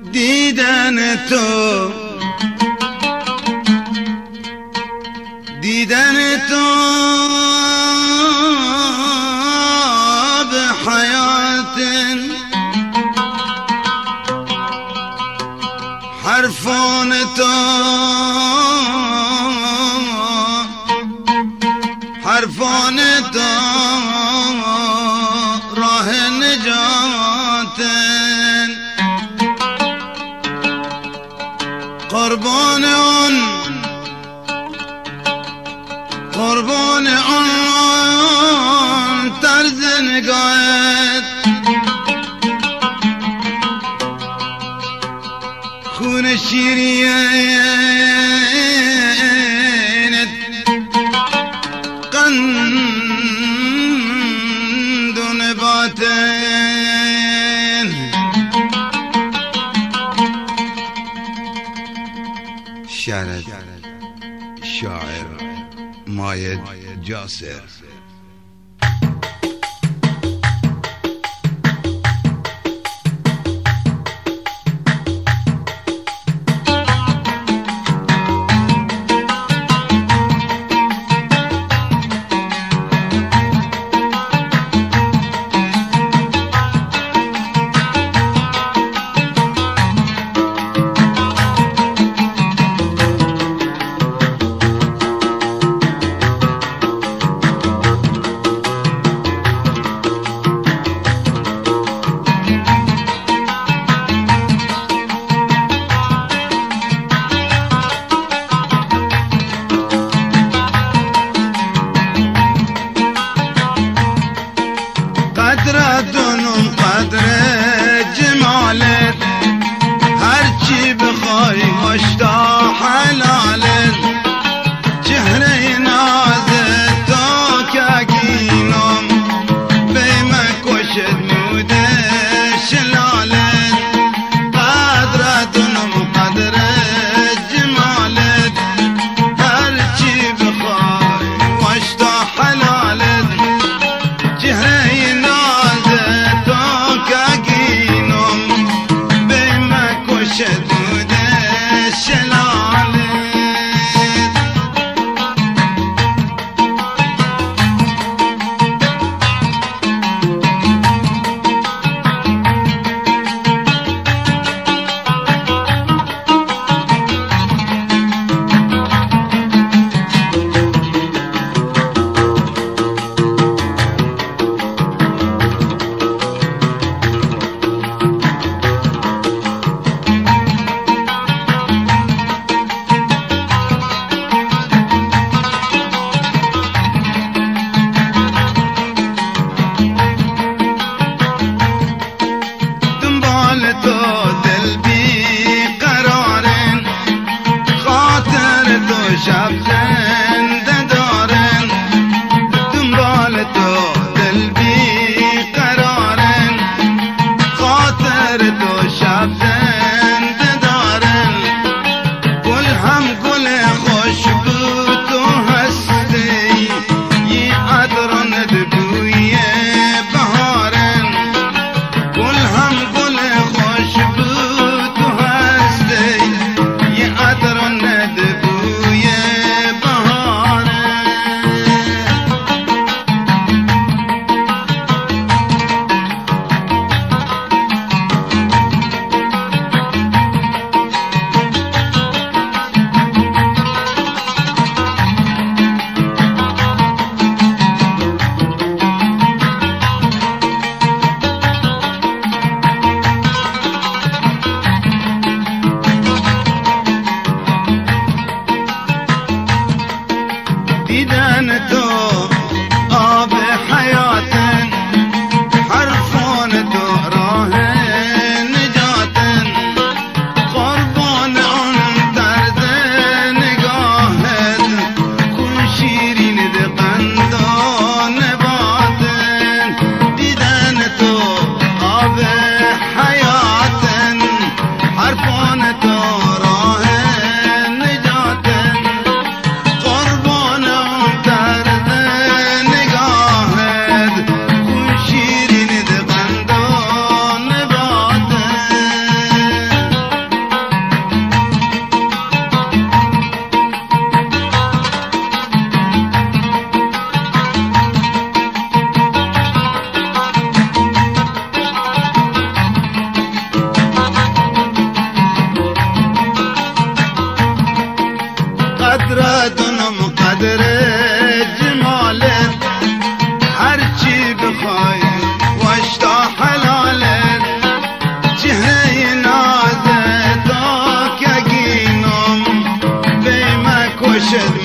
دیدن تو به حیات حرفان تو راه نجات قربان آن طرز نگاهت خون شیرینت قند و نباتن شاعر ماید جاسر. قدر جمالت هرچی بخوای مشتا حلالت چهره نازت تو کگینم بیمه کشت موده شلالت قدر جمالت هرچی بخوای مشتا حلالت چهره شب زنده دارن دنبال تو دل بی قرارن خاطر تو شب زنده دارن گل هم گل خوشبو تو هستی یه عطران بوی بهارن گل هم گل خوشبو تو هستی یه عطران قدر جمالت هرچی بخوای واشتا حلالت چهره نازت آکگینم بیمه کشت